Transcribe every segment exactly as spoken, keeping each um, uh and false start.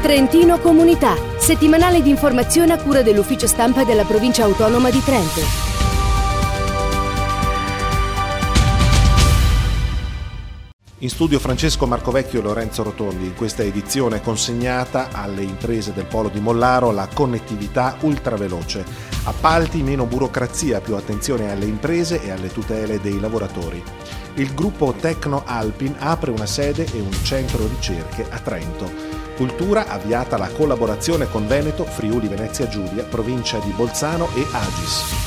Trentino Comunità, settimanale di informazione a cura dell'ufficio stampa della provincia autonoma di Trento. In studio Francesco Marcovecchio e Lorenzo Rotondi. In questa edizione consegnata alle imprese del Polo di Mollaro la connettività ultraveloce. Appalti, meno burocrazia, più attenzione alle imprese e alle tutele dei lavoratori. Il gruppo Tecno Alpin apre una sede e un centro ricerche a Trento. Cultura, avviata la collaborazione con Veneto, Friuli Venezia Giulia, provincia di Bolzano e Agis.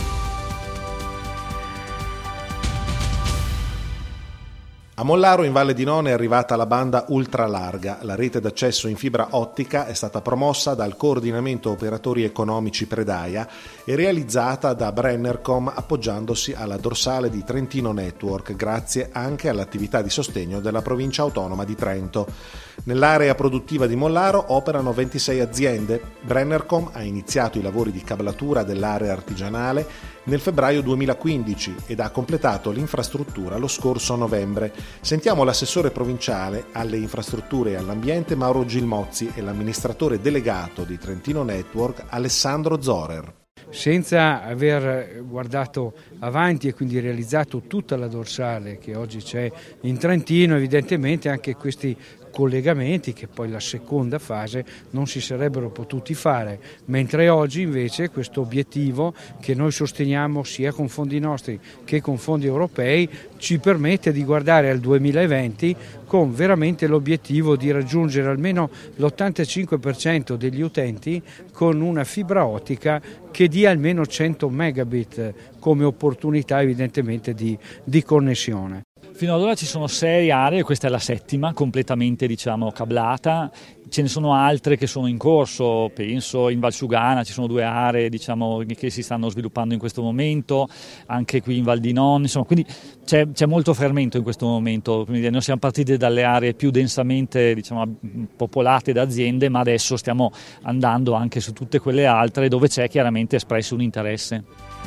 A Mollaro, in Valle di Non, è arrivata la banda ultralarga. La rete d'accesso in fibra ottica è stata promossa dal Coordinamento Operatori Economici Predaia e realizzata da Brennercom appoggiandosi alla dorsale di Trentino Network, grazie anche all'attività di sostegno della provincia autonoma di Trento. Nell'area produttiva di Mollaro operano ventisei aziende. Brennercom ha iniziato i lavori di cablatura dell'area artigianale nel febbraio duemilaquindici ed ha completato l'infrastruttura lo scorso novembre. Sentiamo l'assessore provinciale alle infrastrutture e all'ambiente Mauro Gilmozzi e l'amministratore delegato di Trentino Network Alessandro Zorer. Senza aver guardato avanti e quindi realizzato tutta la dorsale che oggi c'è in Trentino, evidentemente anche questi collegamenti, che poi la seconda fase, non si sarebbero potuti fare, mentre oggi invece questo obiettivo che noi sosteniamo sia con fondi nostri che con fondi europei ci permette di guardare al duemilaventi con veramente l'obiettivo di raggiungere almeno l'ottantacinque per cento degli utenti con una fibra ottica che dia almeno cento megabit come opportunità evidentemente di, di connessione. Fino ad ora ci sono sei aree, questa è la settima, completamente diciamo cablata. Ce ne sono altre che sono in corso, penso in Valsugana ci sono due aree diciamo che si stanno sviluppando in questo momento, anche qui in Val di Non, insomma, quindi c'è, c'è molto fermento in questo momento. Quindi noi siamo partiti dalle aree più densamente diciamo popolate da aziende, ma adesso stiamo andando anche su tutte quelle altre dove c'è chiaramente espresso un interesse.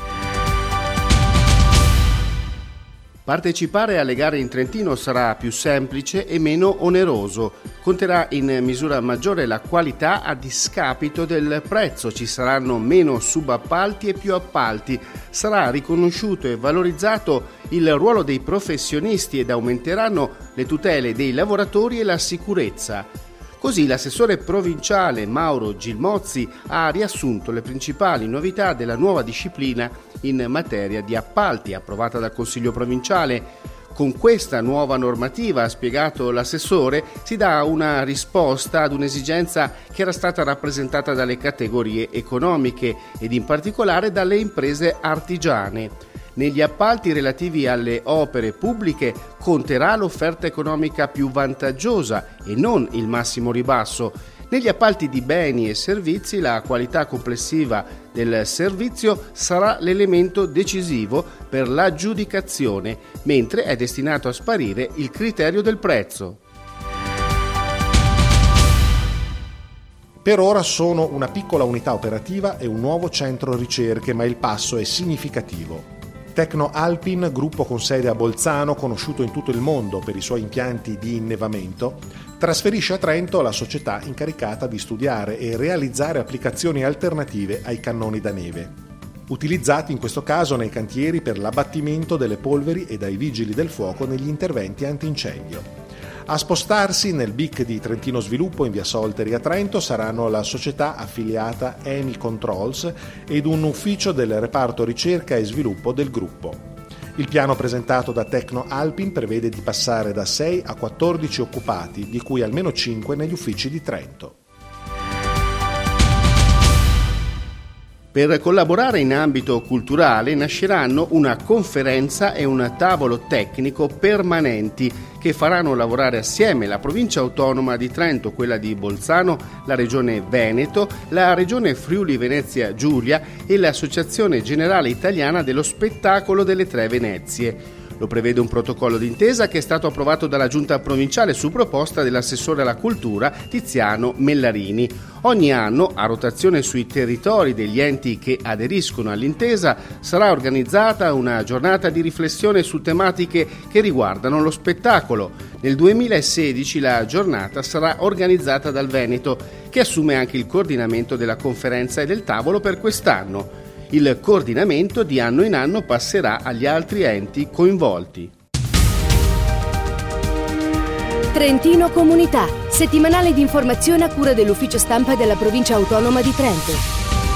Partecipare alle gare in Trentino sarà più semplice e meno oneroso. Conterà in misura maggiore la qualità a discapito del prezzo. Ci saranno meno subappalti e più appalti. Sarà riconosciuto e valorizzato il ruolo dei professionisti ed aumenteranno le tutele dei lavoratori e la sicurezza. Così l'assessore provinciale Mauro Gilmozzi ha riassunto le principali novità della nuova disciplina in materia di appalti approvata dal Consiglio provinciale. Con questa nuova normativa, ha spiegato l'assessore, si dà una risposta ad un'esigenza che era stata rappresentata dalle categorie economiche ed in particolare dalle imprese artigiane. Negli appalti relativi alle opere pubbliche conterà l'offerta economica più vantaggiosa e non il massimo ribasso. Negli appalti di beni e servizi la qualità complessiva del servizio sarà l'elemento decisivo per l'aggiudicazione, mentre è destinato a sparire il criterio del prezzo. Per ora sono una piccola unità operativa e un nuovo centro ricerche, ma il passo è significativo. Tecno Alpin, gruppo con sede a Bolzano, conosciuto in tutto il mondo per i suoi impianti di innevamento, trasferisce a Trento la società incaricata di studiare e realizzare applicazioni alternative ai cannoni da neve, utilizzati in questo caso nei cantieri per l'abbattimento delle polveri e dai vigili del fuoco negli interventi antincendio. A spostarsi nel B I C di Trentino Sviluppo in via Solteri a Trento saranno la società affiliata Eni Controls ed un ufficio del reparto ricerca e sviluppo del gruppo. Il piano presentato da Tecno Alpin prevede di passare da sei a quattordici occupati, di cui almeno cinque negli uffici di Trento. Per collaborare in ambito culturale nasceranno una conferenza e un tavolo tecnico permanenti che faranno lavorare assieme la provincia autonoma di Trento, quella di Bolzano, la regione Veneto, la regione Friuli Venezia Giulia e l'Associazione Generale Italiana dello Spettacolo delle Tre Venezie. Lo prevede un protocollo d'intesa che è stato approvato dalla Giunta provinciale su proposta dell'assessore alla cultura Tiziano Mellarini. Ogni anno, a rotazione sui territori degli enti che aderiscono all'intesa, sarà organizzata una giornata di riflessione su tematiche che riguardano lo spettacolo. Nel duemilasedici la giornata sarà organizzata dal Veneto, che assume anche il coordinamento della conferenza e del tavolo per quest'anno. Il coordinamento di anno in anno passerà agli altri enti coinvolti. Trentino Comunità, settimanale di informazione a cura dell'ufficio stampa della provincia autonoma di Trento.